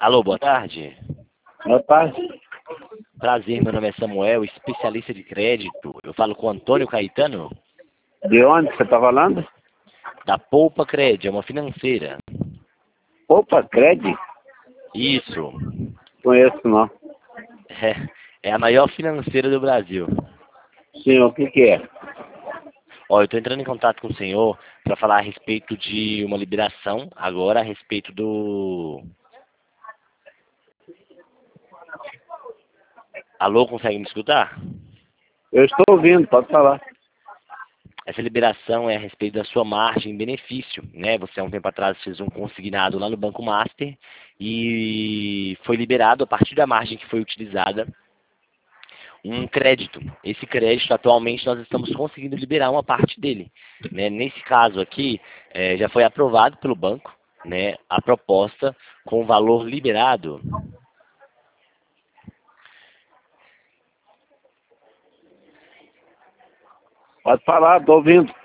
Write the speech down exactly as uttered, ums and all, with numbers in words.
Alô, boa tarde. Boa tarde. Prazer, meu nome é Samuel, especialista de crédito. Eu falo com o Antônio Caetano, De onde você está falando? da Poupa Cred, é uma financeira. Opa, Cred? Isso. Conheço não. É, é a maior financeira do Brasil. Sim, o que que é? Ó, eu estou entrando em contato com o senhor para falar a respeito de uma liberação, agora a respeito do... Alô, consegue me escutar? Eu estou ouvindo, pode falar. Essa liberação é a respeito da sua margem em benefício, né? Você há um tempo atrás fez um consignado lá no Banco Master e foi liberado a partir da margem que foi utilizada um crédito. Esse crédito, atualmente, nós estamos conseguindo liberar uma parte dele, né? Nesse caso aqui, eh, já foi aprovado pelo banco, né, a proposta com o valor liberado. Pode falar, estou ouvindo.